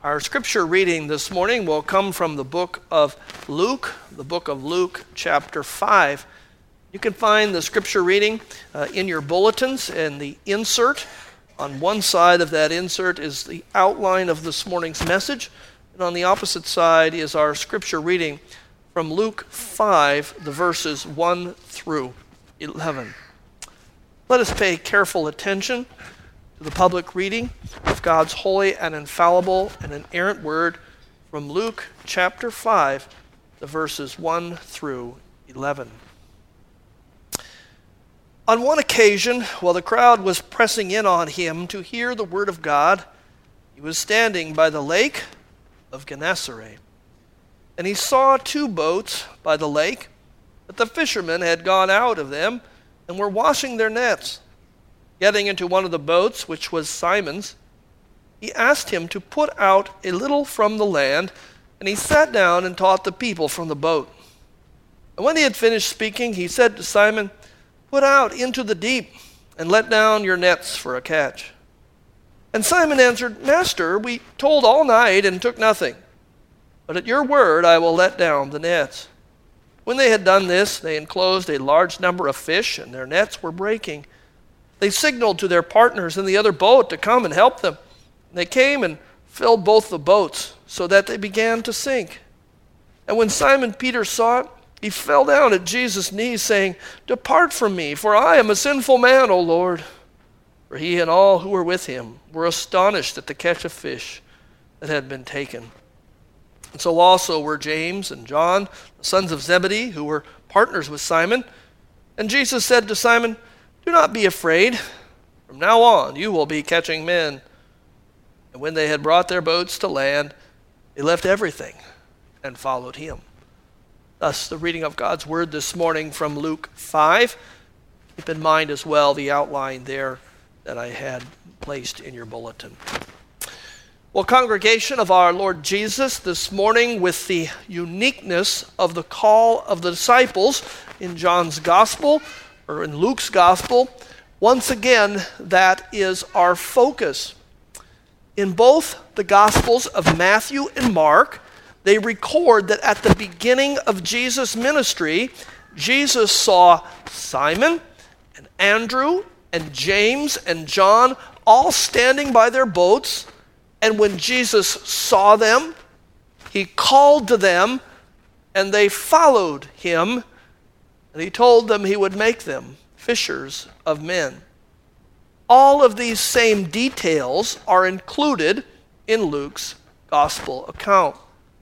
Our scripture reading this morning will come from the book of Luke, chapter 5. You can find the scripture reading in your bulletins, and the insert. On one side of that insert is the outline of this morning's message, and on the opposite side is our scripture reading from Luke 5, the verses 1 through 11. Let us pay careful attention to the public reading of God's holy and infallible and inerrant word from Luke chapter 5, the verses 1 through 11. On one occasion, while the crowd was pressing in on him to hear the word of God, he was standing by the lake of Gennesaret. And he saw two boats by the lake, but the fishermen had gone out of them and were washing their nets. Getting into one of the boats, which was Simon's, he asked him to put out a little from the land, and he sat down and taught the people from the boat. And when he had finished speaking, he said to Simon, "Put out into the deep and let down your nets for a catch." And Simon answered, "Master, we toiled all night and took nothing, but at your word I will let down the nets." When they had done this, they enclosed a large number of fish, and their nets were breaking. They signaled to their partners in the other boat to come and help them. They came and filled both the boats, so that they began to sink. And when Simon Peter saw it, he fell down at Jesus' knees, saying, "Depart from me, for I am a sinful man, O Lord." For he and all who were with him were astonished at the catch of fish that had been taken. And so also were James and John, the sons of Zebedee, who were partners with Simon. And Jesus said to Simon, "Do not be afraid. From now on you will be catching men." And when they had brought their boats to land, they left everything and followed him. Thus the reading of God's word this morning from Luke 5. Keep in mind as well the outline there that I had placed in your bulletin. Well, congregation of our Lord Jesus, this morning with the uniqueness of the call of the disciples in John's gospel, or in Luke's gospel, once again, that is our focus. In both the gospels of Matthew and Mark, they record that at the beginning of Jesus' ministry, Jesus saw Simon and Andrew and James and John all standing by their boats, and when Jesus saw them, he called to them, and they followed him. And he told them he would make them fishers of men. All of these same details are included in Luke's gospel account.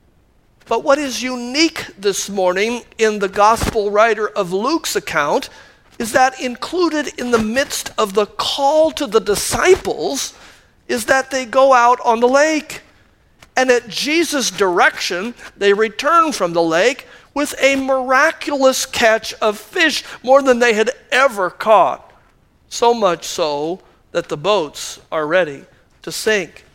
But what is unique this morning in the gospel writer of Luke's account is that included in the midst of the call to the disciples is that they go out on the lake. And at Jesus' direction, they return from the lake with a miraculous catch of fish, more than they had ever caught. So much so that the boats are ready to sink.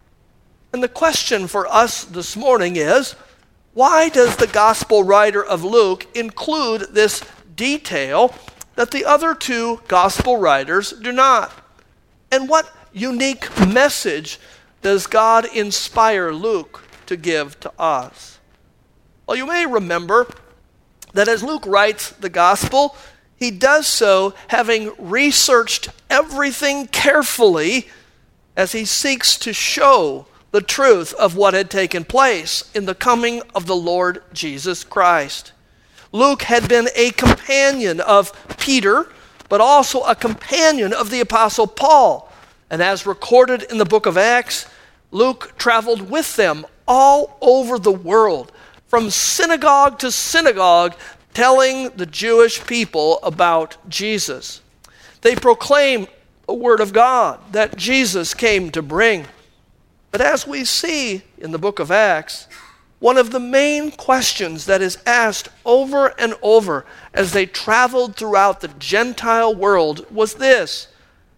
And the question for us this morning is, why does the gospel writer of Luke include this detail that the other two gospel writers do not? And what unique message does God inspire Luke to give to us? Well, you may remember that as Luke writes the gospel, he does so having researched everything carefully as he seeks to show the truth of what had taken place in the coming of the Lord Jesus Christ. Luke had been a companion of Peter, but also a companion of the Apostle Paul. And as recorded in the book of Acts, Luke traveled with them all over the world, from synagogue to synagogue, telling the Jewish people about Jesus. They proclaimed the word of God that Jesus came to bring. But as we see in the book of Acts, one of the main questions that is asked over and over as they traveled throughout the Gentile world was this: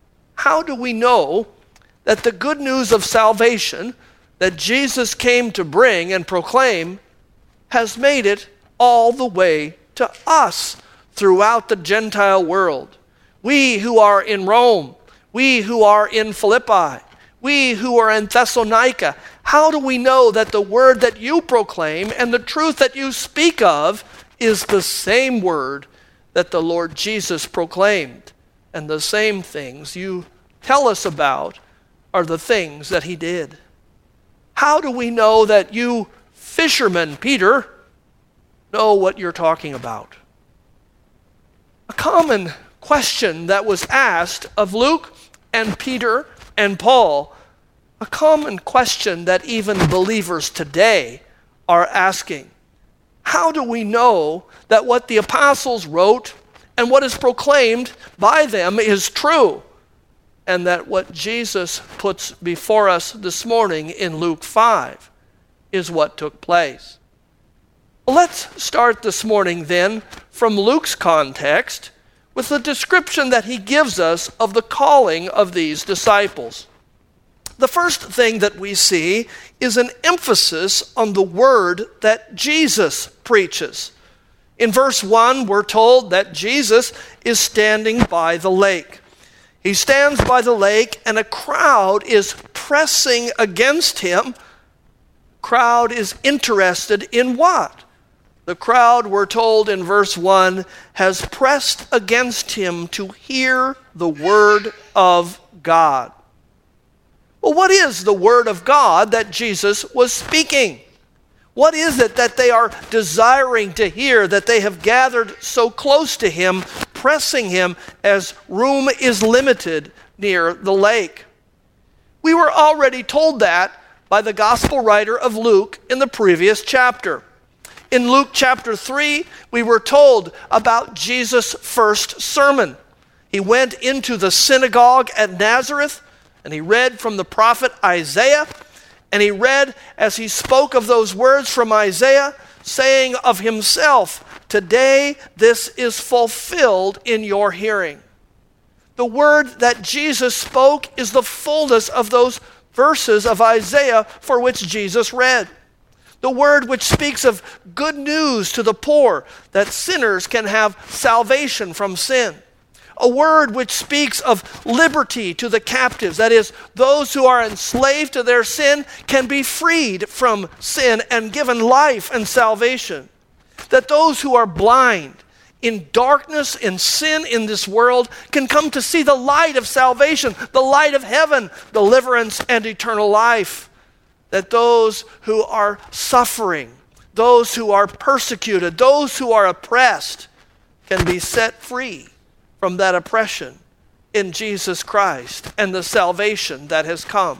how do we know that the good news of salvation that Jesus came to bring and proclaim has made it all the way to us throughout the Gentile world? We who are in Rome, we who are in Philippi, We who are in Thessalonica, how do we know that the word that you proclaim and the truth that you speak of is the same word that the Lord Jesus proclaimed, and the same things you tell us about are the things that he did? How do we know that you fishermen, Peter, know what you're talking about? A common question that was asked of Luke and Peter and Paul, a common question that even believers today are asking. How do we know that what the apostles wrote and what is proclaimed by them is true, and that what Jesus puts before us this morning in Luke 5 is what took place? Well, let's start this morning then from Luke's context with the description that he gives us of the calling of these disciples. The first thing that we see is an emphasis on the word that Jesus preaches. In verse 1, we're told that Jesus is standing by the lake. He stands by the lake, and a crowd is pressing against him. Crowd is interested in what? The crowd, we're told in verse 1, has pressed against him to hear the word of God. Well, what is the word of God that Jesus was speaking? What is it that they are desiring to hear, that they have gathered so close to him, pressing him as room is limited near the lake? We were already told that by the gospel writer of Luke in the previous chapter. In Luke chapter 3, we were told about Jesus' first sermon. He went into the synagogue at Nazareth, and he read from the prophet Isaiah, and he read as he spoke of those words from Isaiah, saying of himself, "Today this is fulfilled in your hearing." The word that Jesus spoke is the fullness of those verses of Isaiah for which Jesus read. The word which speaks of good news to the poor, that sinners can have salvation from sin. A word which speaks of liberty to the captives, that is, those who are enslaved to their sin can be freed from sin and given life and salvation. That those who are blind in darkness and sin in this world can come to see the light of salvation, the light of heaven, deliverance and eternal life. That those who are suffering, those who are persecuted, those who are oppressed can be set free from that oppression in Jesus Christ and the salvation that has come.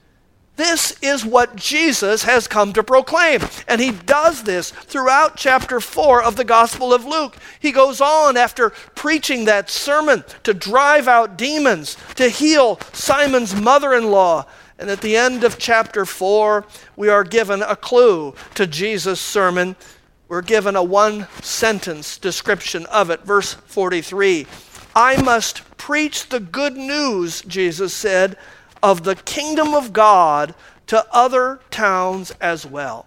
This is what Jesus has come to proclaim. And he does this throughout chapter 4 of the Gospel of Luke. He goes on after preaching that sermon to drive out demons, to heal Simon's mother-in-law. And at the end of chapter 4, we are given a clue to Jesus' sermon. We're given a one-sentence description of it. Verse 43, "I must preach the good news," Jesus said, "of the kingdom of God to other towns as well."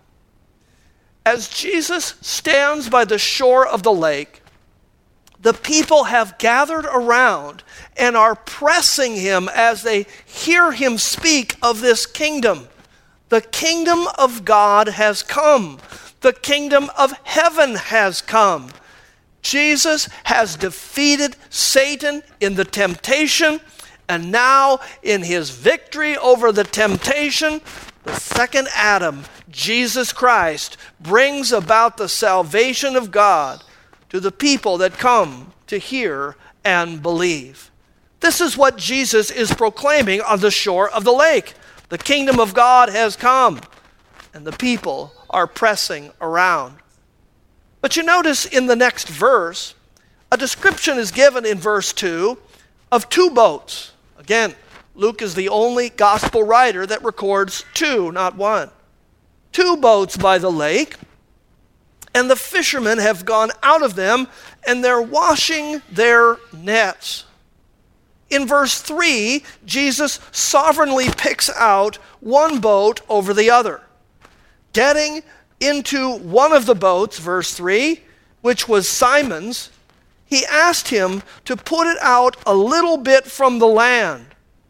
As Jesus stands by the shore of the lake, the people have gathered around and are pressing him as they hear him speak of this kingdom. The kingdom of God has come. The kingdom of heaven has come. Jesus has defeated Satan in the temptation, and now in his victory over the temptation, the second Adam, Jesus Christ, brings about the salvation of God to the people that come to hear and believe. This is what Jesus is proclaiming on the shore of the lake. The kingdom of God has come, and the people are pressing around. But you notice in the next verse, a description is given in verse 2 of two boats. Again, Luke is the only gospel writer that records two, not one. Two boats by the lake, and the fishermen have gone out of them, and they're washing their nets. In verse 3, Jesus sovereignly picks out one boat over the other. Getting into one of the boats, verse 3, which was Simon's, he asked him to put it out a little bit from the land.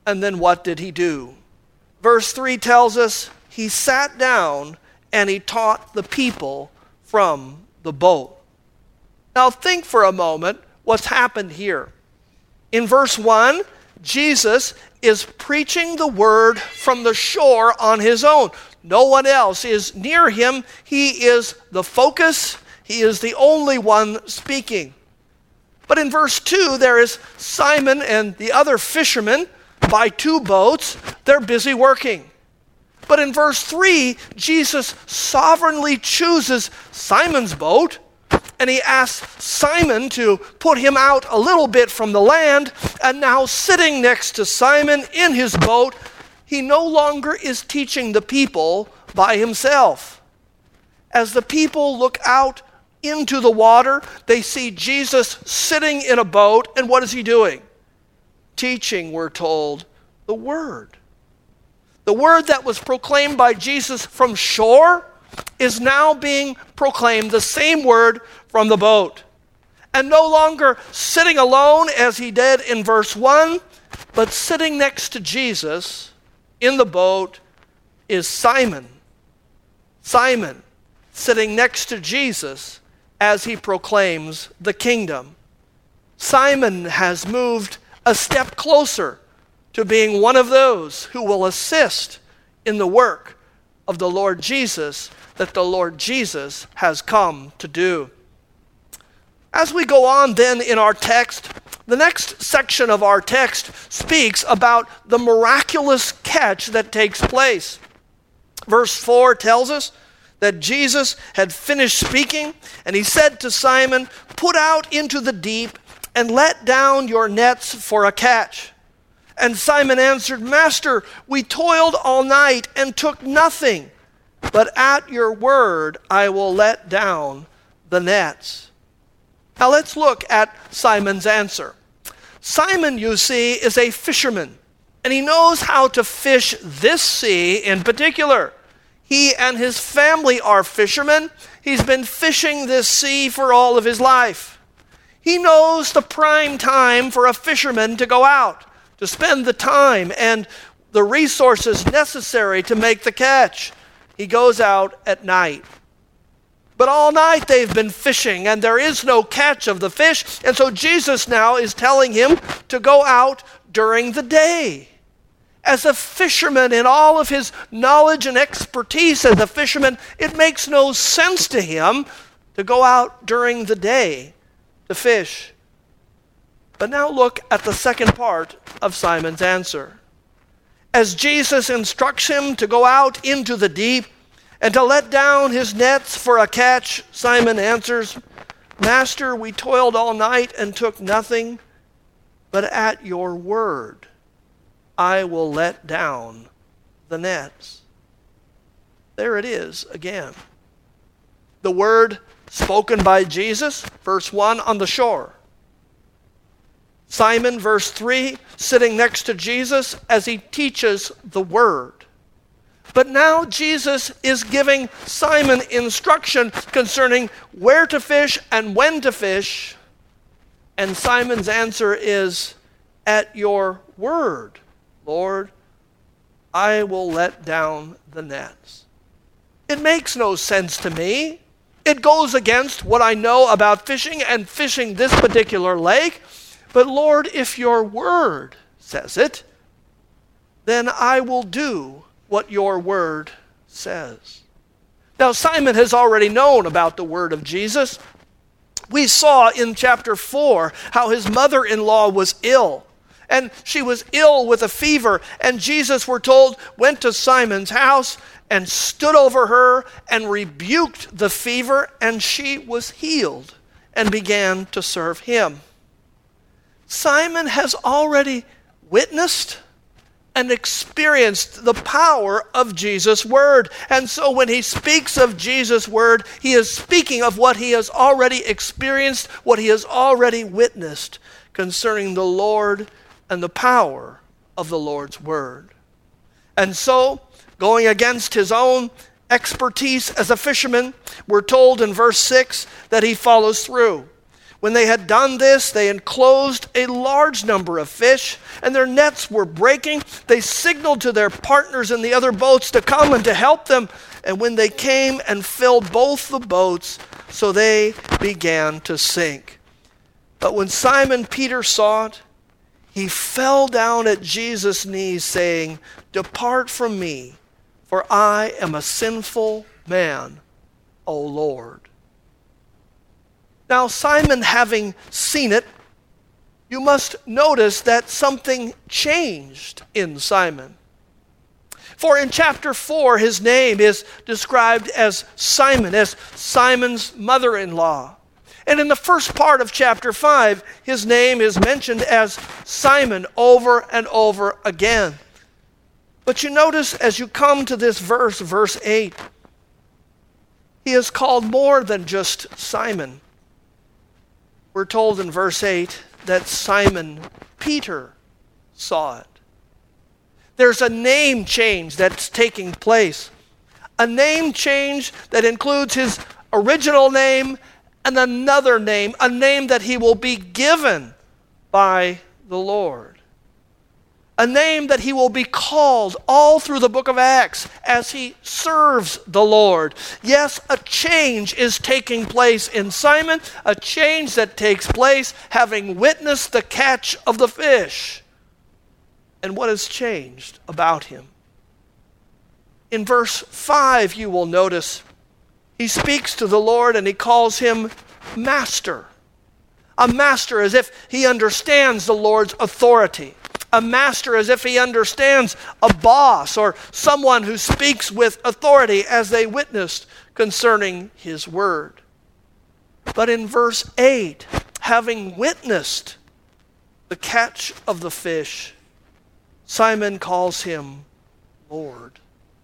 And then what did he do? Verse 3 tells us he sat down and he taught the people from the boat. Now think for a moment what's happened here. In verse 1, Jesus is preaching the word from the shore on his own. No one else is near him. He is the focus. He is the only one speaking. But in verse 2, there is Simon and the other fishermen by two boats. They're busy working. But in verse 3, Jesus sovereignly chooses Simon's boat, and he asks Simon to put him out a little bit from the land, and now sitting next to Simon in his boat, he no longer is teaching the people by himself. As the people look out into the water, they see Jesus sitting in a boat, and what is he doing? Teaching, we're told, the word. The word that was proclaimed by Jesus from shore is now being proclaimed, the same word from the boat. And no longer sitting alone as he did in verse 1, but sitting next to Jesus in the boat is Simon. Simon sitting next to Jesus as he proclaims the kingdom. Simon has moved a step closer to being one of those who will assist in the work of the Lord Jesus that the Lord Jesus has come to do. As we go on then in our text, the next section of our text speaks about the miraculous catch that takes place. Verse 4 tells us that Jesus had finished speaking, and he said to Simon, "Put out into the deep and let down your nets for a catch." And Simon answered, "Master, we toiled all night and took nothing, but at your word I will let down the nets." Now let's look at Simon's answer. Simon, you see, is a fisherman, and he knows how to fish this sea in particular. He and his family are fishermen. He's been fishing this sea for all of his life. He knows the prime time for a fisherman to go out, to spend the time and the resources necessary to make the catch. He goes out at night. But all night they've been fishing, and there is no catch of the fish, and so Jesus now is telling him to go out during the day. As a fisherman, in all of his knowledge and expertise as a fisherman, it makes no sense to him to go out during the day to fish. But now look at the second part of Simon's answer. As Jesus instructs him to go out into the deep and to let down his nets for a catch, Simon answers, "Master, we toiled all night and took nothing, but at your word I will let down the nets." There it is again. The word spoken by Jesus, verse 1, on the shore. Simon, verse 3, sitting next to Jesus as he teaches the word. But now Jesus is giving Simon instruction concerning where to fish and when to fish. And Simon's answer is, "At your word, Lord, I will let down the nets." It makes no sense to me. It goes against what I know about fishing and fishing this particular lake. But Lord, if your word says it, then I will do what your word says. Now, Simon has already known about the word of Jesus. We saw in chapter 4 how his mother-in-law was ill. And she was ill with a fever. And Jesus, we're told, went to Simon's house and stood over her and rebuked the fever. And she was healed and began to serve him. Simon has already witnessed and experienced the power of Jesus' word. And so when he speaks of Jesus' word, he is speaking of what he has already experienced, what he has already witnessed concerning the Lord and the power of the Lord's word. And so, going against his own expertise as a fisherman, we're told in verse 6 that he follows through. When they had done this, they enclosed a large number of fish, and their nets were breaking. They signaled to their partners in the other boats to come and to help them. And when they came and filled both the boats, so they began to sink. But when Simon Peter saw it, he fell down at Jesus' knees, saying, "Depart from me, for I am a sinful man, O Lord." Now, Simon having seen it, you must notice that something changed in Simon. For in chapter 4, his name is described as Simon, as Simon's mother-in-law. And in the first part of chapter 5, his name is mentioned as Simon over and over again. But you notice as you come to this verse, verse 8, he is called more than just Simon. We're told in verse 8 that Simon Peter saw it. There's a name change that's taking place. A name change that includes his original name and another name, a name that he will be given by the Lord. A name that he will be called all through the book of Acts as he serves the Lord. Yes, a change is taking place in Simon, a change that takes place having witnessed the catch of the fish. And what has changed about him? In verse 5, you will notice he speaks to the Lord and he calls him Master. A master as if he understands the Lord's authority. A master as if he understands a boss or someone who speaks with authority as they witnessed concerning his word. But in verse 8, having witnessed the catch of the fish, Simon calls him Lord.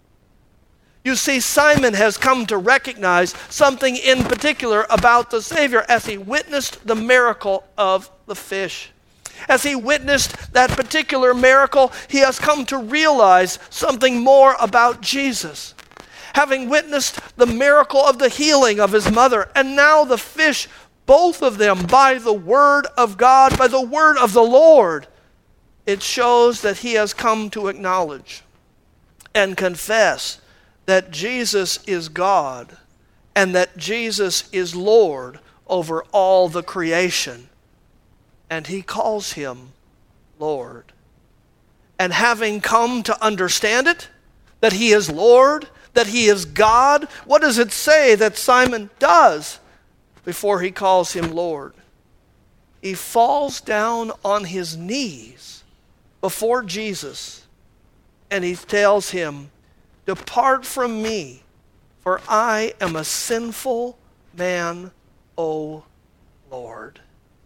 You see, Simon has come to recognize something in particular about the Savior as he witnessed the miracle of the fish. As he witnessed that particular miracle, he has come to realize something more about Jesus. Having witnessed the miracle of the healing of his mother, and now the fish, both of them by the word of God, by the word of the Lord, it shows that he has come to acknowledge and confess that Jesus is God and that Jesus is Lord over all the creation. And he calls him Lord. And having come to understand it, that he is Lord, that he is God, what does it say that Simon does before he calls him Lord? He falls down on his knees before Jesus and he tells him, "Depart from me, for I am a sinful man, O Lord."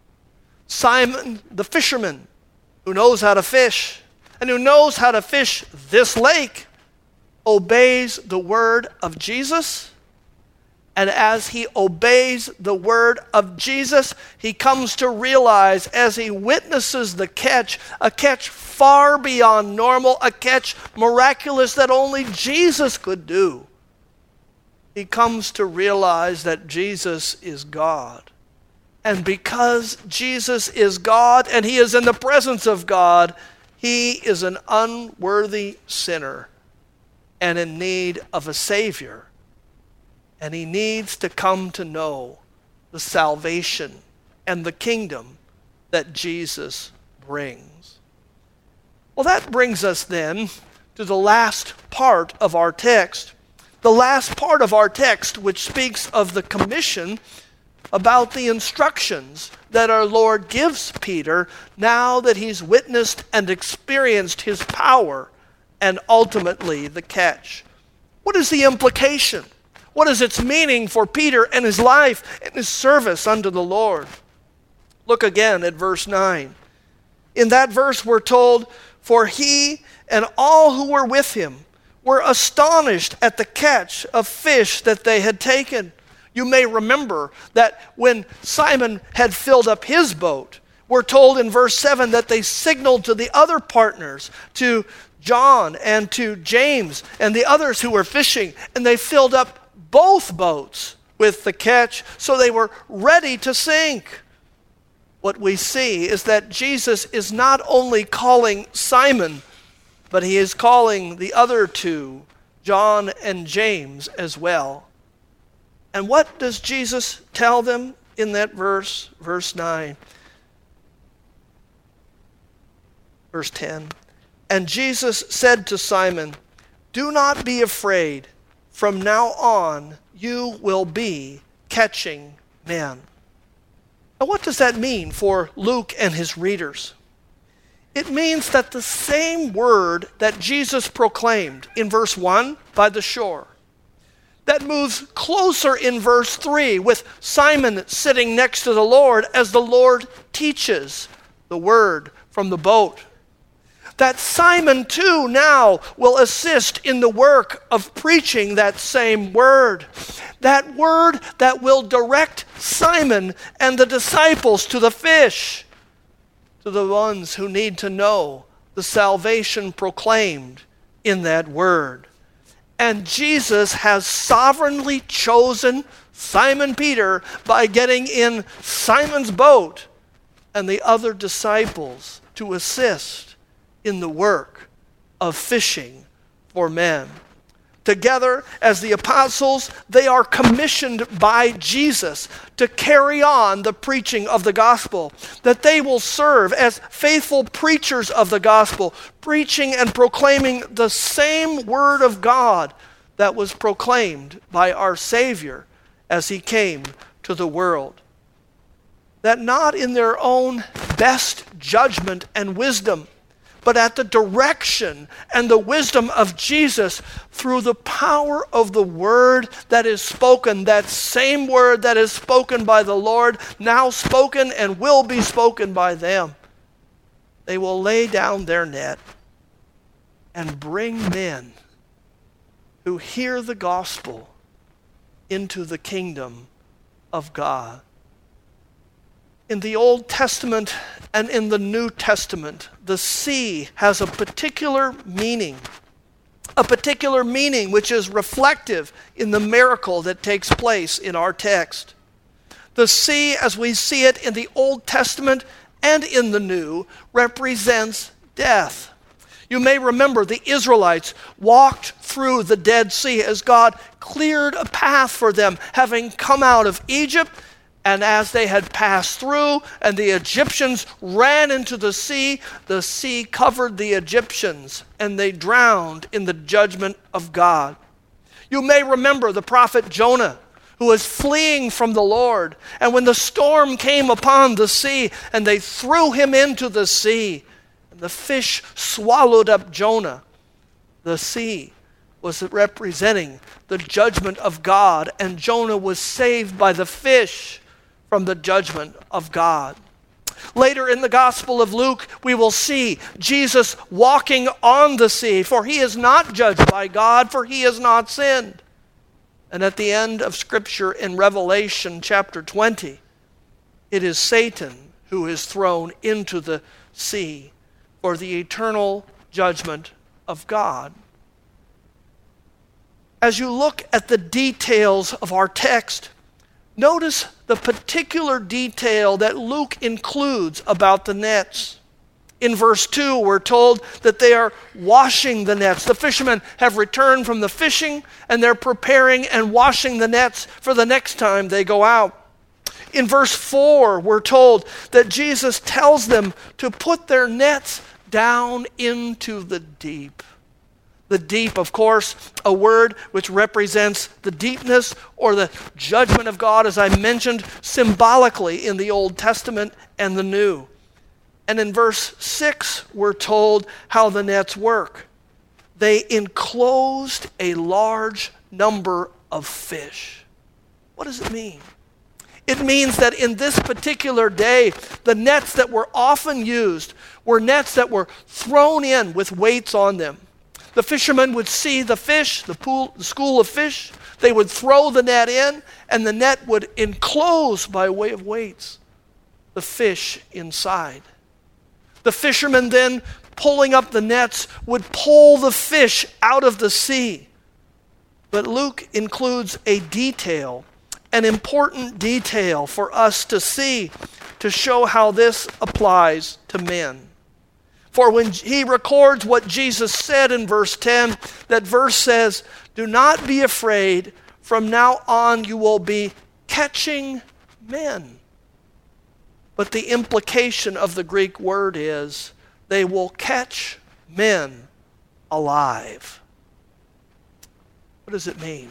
Simon, the fisherman, who knows how to fish, and who knows how to fish this lake, obeys the word of Jesus. And as he obeys the word of Jesus, he comes to realize as he witnesses the catch, a catch far beyond normal, a catch miraculous that only Jesus could do. He comes to realize that Jesus is God. And because Jesus is God and he is in the presence of God, he is an unworthy sinner and in need of a Savior. And he needs to come to know the salvation and the kingdom that Jesus brings. Well, that brings us then to the last part of our text. The last part of our text, which speaks of the commission about the instructions that our Lord gives Peter now that he's witnessed and experienced his power and ultimately the catch. What is the implication? What is its meaning for Peter and his life and his service unto the Lord? Look again at verse 9. In that verse we're told, "For he and all who were with him were astonished at the catch of fish that they had taken." You may remember that when Simon had filled up his boat, we're told in verse 7 that they signaled to the other partners, to John and to James and the others who were fishing, and they filled up both boats with the catch, so they were ready to sink. what we see is that Jesus is not only calling Simon, but he is calling the other two, John and James, as well. And what does Jesus tell them in that verse? Verse 9. Verse 10. And Jesus said to Simon, "Do not be afraid. From now on you will be catching men." Now what does that mean for Luke and his readers? It means that the same word that Jesus proclaimed in verse 1 by the shore, that moves closer in verse 3 with Simon sitting next to the Lord as the Lord teaches the word from the boat, that Simon too now will assist in the work of preaching that same word. That word that will direct Simon and the disciples to the fish, to the ones who need to know the salvation proclaimed in that word. And Jesus has sovereignly chosen Simon Peter by getting in Simon's boat and the other disciples to assist in the work of fishing for men. Together, as the apostles, they are commissioned by Jesus to carry on the preaching of the gospel, that they will serve as faithful preachers of the gospel, preaching and proclaiming the same word of God that was proclaimed by our Savior as he came to the world. That not in their own best judgment and wisdom, but at the direction and the wisdom of Jesus through the power of the word that is spoken, that same word that is spoken by the Lord, now spoken and will be spoken by them. They will lay down their net and bring men who hear the gospel into the kingdom of God. In the Old Testament and in the New Testament, the sea has a particular meaning which is reflective in the miracle that takes place in our text. The sea, as we see it in the Old Testament and in the New, represents death. You may remember the Israelites walked through the Dead Sea as God cleared a path for them, having come out of Egypt. And as they had passed through and the Egyptians ran into the sea covered the Egyptians and they drowned in the judgment of God. You may remember the prophet Jonah, who was fleeing from the Lord. And when the storm came upon the sea and they threw him into the sea, and the fish swallowed up Jonah, the sea was representing the judgment of God, and Jonah was saved by the fish from the judgment of God. Later in the Gospel of Luke, we will see Jesus walking on the sea, for he is not judged by God, for he has not sinned. And at the end of Scripture in Revelation chapter 20, it is Satan who is thrown into the sea for the eternal judgment of God. As you look at the details of our text, notice the particular detail that Luke includes about the nets. In verse 2, we're told that they are washing the nets. The fishermen have returned from the fishing, and they're preparing and washing the nets for the next time they go out. In verse 4, we're told that Jesus tells them to put their nets down into the deep. The deep, of course, a word which represents the deepness or the judgment of God, as I mentioned, symbolically in the Old Testament and the New. And in verse 6, we're told how the nets work. They enclosed a large number of fish. What does it mean? It means that in this particular day, the nets that were often used were nets that were thrown in with weights on them. The fishermen would see the fish, the school of fish. They would throw the net in, and the net would enclose by way of weights the fish inside. The fishermen then, pulling up the nets, would pull the fish out of the sea. But Luke includes a detail, an important detail for us to see, to show how this applies to men. For when he records what Jesus said in verse 10, that verse says, "Do not be afraid, from now on you will be catching men." But the implication of the Greek word is, they will catch men alive. What does it mean?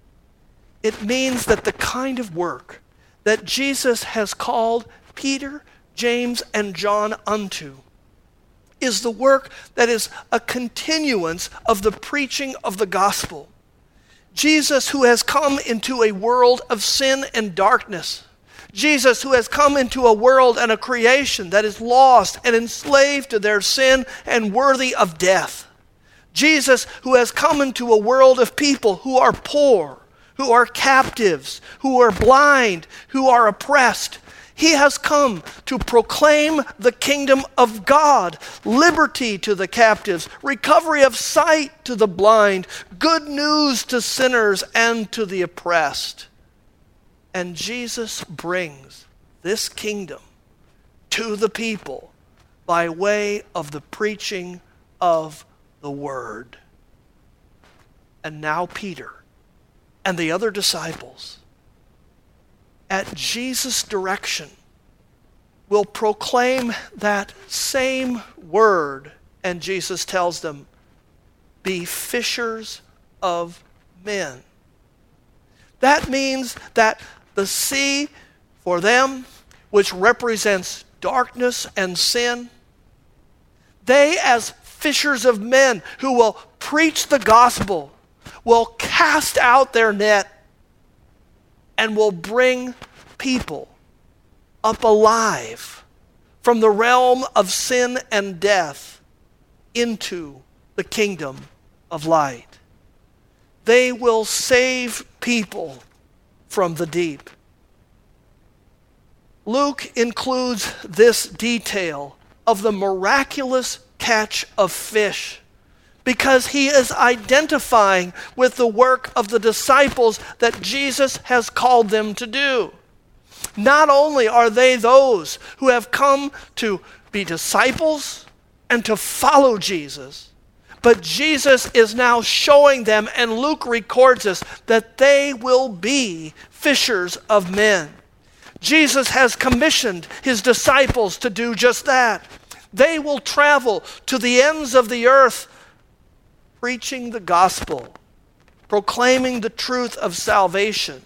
It means that the kind of work that Jesus has called Peter, James, and John unto is the work that is a continuance of the preaching of the gospel. Jesus, who has come into a world of sin and darkness, Jesus, who has come into a world and a creation that is lost and enslaved to their sin and worthy of death. Jesus, who has come into a world of people who are poor, who are captives, who are blind, who are oppressed. He has come to proclaim the kingdom of God, liberty to the captives, recovery of sight to the blind, good news to sinners and to the oppressed. And Jesus brings this kingdom to the people by way of the preaching of the word. And now Peter and the other disciples, at Jesus' direction, will proclaim that same word. And Jesus tells them, "Be fishers of men." That means that the sea for them, which represents darkness and sin, they as fishers of men who will preach the gospel will cast out their net and will bring people up alive from the realm of sin and death into the kingdom of light. They will save people from the deep. Luke includes this detail of the miraculous catch of fish because he is identifying with the work of the disciples that Jesus has called them to do. Not only are they those who have come to be disciples and to follow Jesus, but Jesus is now showing them, and Luke records this, that they will be fishers of men. Jesus has commissioned his disciples to do just that. They will travel to the ends of the earth, preaching the gospel, proclaiming the truth of salvation,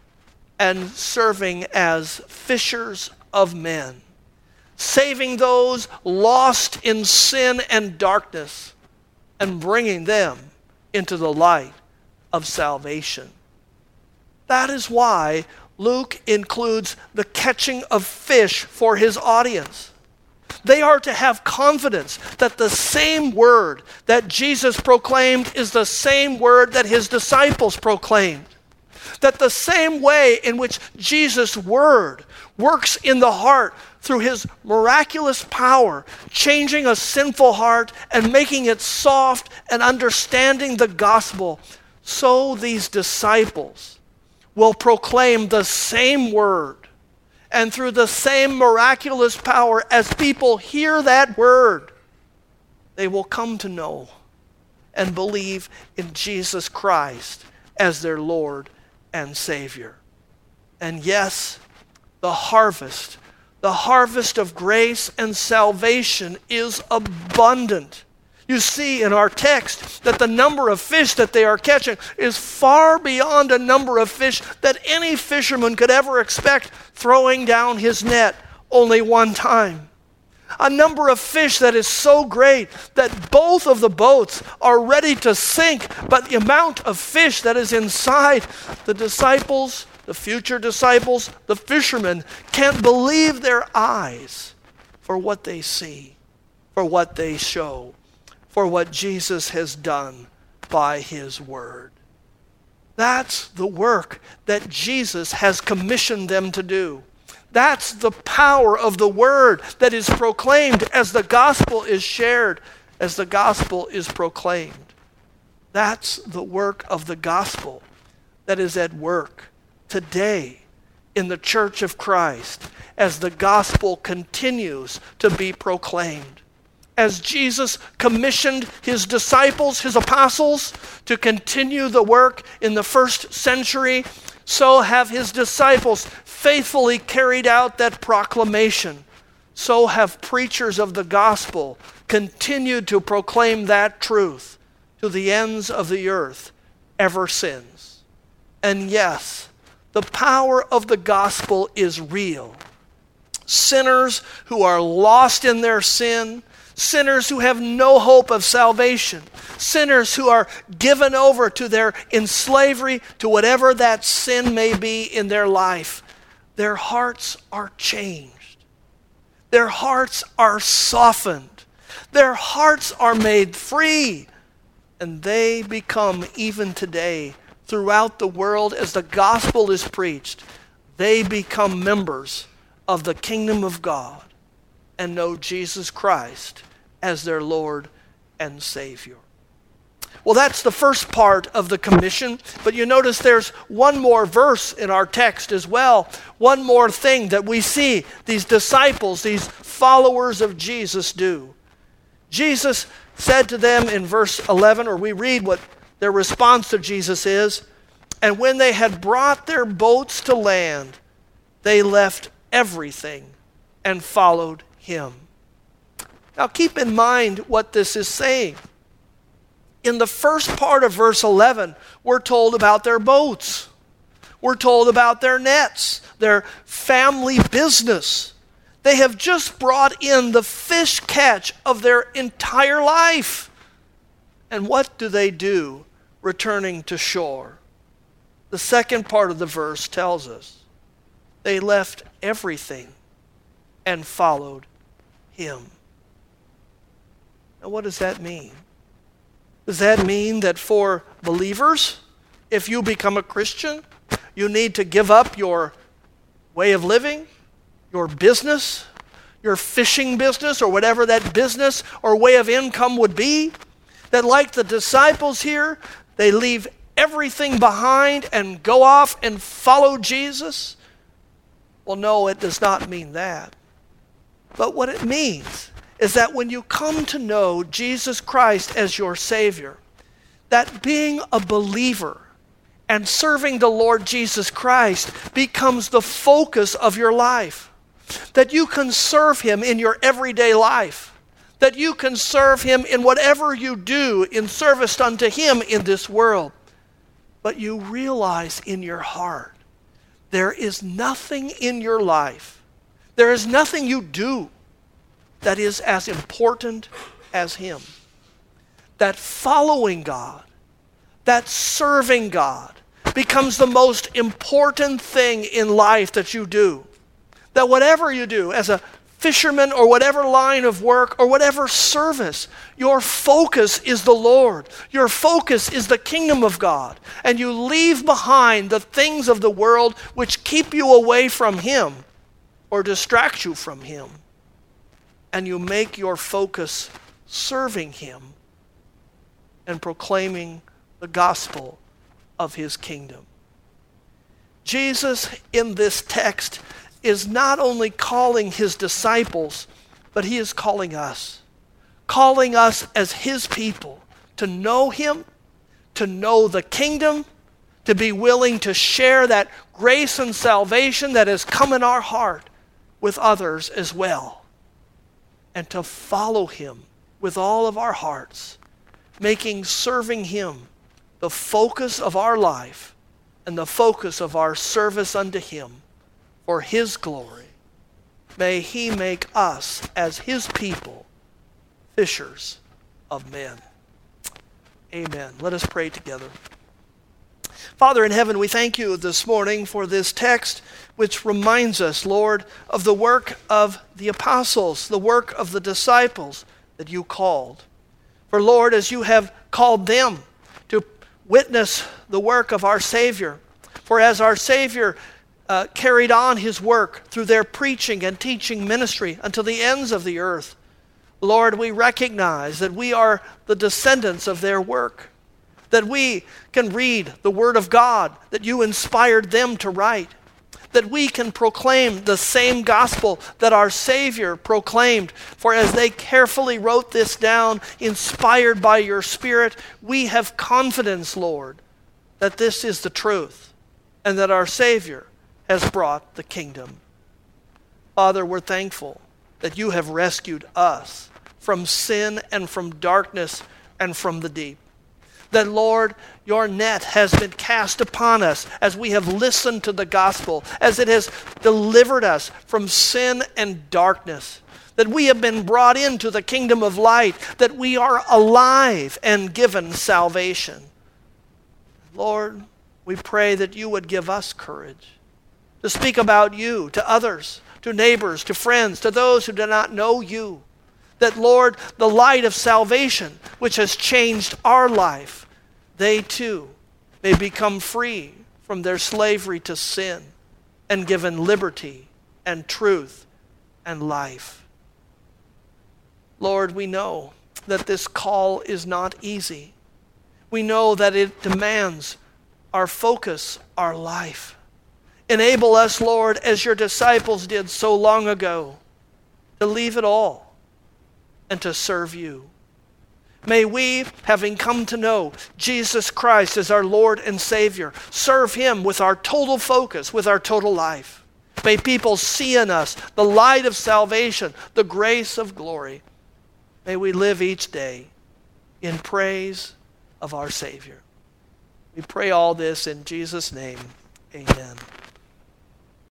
and serving as fishers of men, saving those lost in sin and darkness, and bringing them into the light of salvation. That is why Luke includes the catching of fish for his audience. They are to have confidence that the same word that Jesus proclaimed is the same word that his disciples proclaimed. That the same way in which Jesus' word works in the heart through his miraculous power, changing a sinful heart and making it soft and understanding the gospel, so these disciples will proclaim the same word. And through the same miraculous power, as people hear that word, they will come to know and believe in Jesus Christ as their Lord and Savior. And yes, the harvest of grace and salvation is abundant. You see in our text that the number of fish that they are catching is far beyond a number of fish that any fisherman could ever expect throwing down his net only one time. A number of fish that is so great that both of the boats are ready to sink, but the amount of fish that is inside, the disciples, the future disciples, the fishermen can't believe their eyes for what they see, for what they show, for what Jesus has done by his word. That's the work that Jesus has commissioned them to do. That's the power of the word that is proclaimed as the gospel is shared, as the gospel is proclaimed. That's the work of the gospel that is at work today in the church of Christ as the gospel continues to be proclaimed. As Jesus commissioned his disciples, his apostles, to continue the work in the first century, so have his disciples faithfully carried out that proclamation. So have preachers of the gospel continued to proclaim that truth to the ends of the earth ever since. And yes, the power of the gospel is real. Sinners who are lost in their sin, sinners who have no hope of salvation, sinners who are given over to their slavery to whatever that sin may be in their life, their hearts are changed. Their hearts are softened. Their hearts are made free. And they become, even today, throughout the world as the gospel is preached, they become members of the kingdom of God and know Jesus Christ as their Lord and Savior. Well, that's the first part of the commission, but you notice there's one more verse in our text as well. One more thing that we see these disciples, these followers of Jesus do. Jesus said to them in verse 11, or we read what their response to Jesus is, "And when they had brought their boats to land, they left everything and followed him." Now keep in mind what this is saying. In the first part of verse 11, we're told about their boats. We're told about their nets, their family business. They have just brought in the fish catch of their entire life. And what do returning to shore? The second part of the verse tells us they left everything and followed him. Now what does that mean? Does that mean that for believers, if you become a Christian, you need to give up your way of living, your business, your fishing business, or whatever that business or way of income would be? That like the disciples here, they leave everything behind and go off and follow Jesus? Well, no, it does not mean that. But what it means is that when you come to know Jesus Christ as your Savior, that being a believer and serving the Lord Jesus Christ becomes the focus of your life. That you can serve him in your everyday life. That you can serve him in whatever you do in service unto him in this world. But you realize in your heart, there is nothing in your life, there is nothing you do that is as important as him. That following God, that serving God becomes the most important thing in life that you do. That whatever you do as a fisherman or whatever line of work or whatever service, your focus is the Lord. Your focus is the kingdom of God. And you leave behind the things of the world which keep you away from him or distract you from him. And you make your focus serving him and proclaiming the gospel of his kingdom. Jesus in this text is not only calling his disciples, but he is calling us as his people to know him, to know the kingdom, to be willing to share that grace and salvation that has come in our heart with others as well. And to follow him with all of our hearts, making serving him the focus of our life and the focus of our service unto him for his glory. May he make us, as his people, fishers of men. Amen. Let us pray together. Father in heaven, we thank you this morning for this text which reminds us, Lord, of the work of the apostles, the work of the disciples that you called. For Lord, as you have called them to witness the work of our Savior, for as our Savior carried on his work through their preaching and teaching ministry until the ends of the earth, Lord, we recognize that we are the descendants of their work, that we can read the Word of God that you inspired them to write, that we can proclaim the same gospel that our Savior proclaimed. For as they carefully wrote this down, inspired by your Spirit, we have confidence, Lord, that this is the truth and that our Savior has brought the kingdom. Father, we're thankful that you have rescued us from sin and from darkness and from the deep. That, Lord, your net has been cast upon us as we have listened to the gospel, as it has delivered us from sin and darkness. That we have been brought into the kingdom of light, that we are alive and given salvation. Lord, we pray that you would give us courage to speak about you to others, to neighbors, to friends, to those who do not know you. That, Lord, the light of salvation, which has changed our life, they too may become free from their slavery to sin and given liberty and truth and life. Lord, we know that this call is not easy. We know that it demands our focus, our life. Enable us, Lord, as your disciples did so long ago, to leave it all and to serve you. May we, having come to know Jesus Christ as our Lord and Savior, serve him with our total focus, with our total life. May people see in us the light of salvation, the grace of glory. May we live each day in praise of our Savior. We pray all this in Jesus' name. Amen.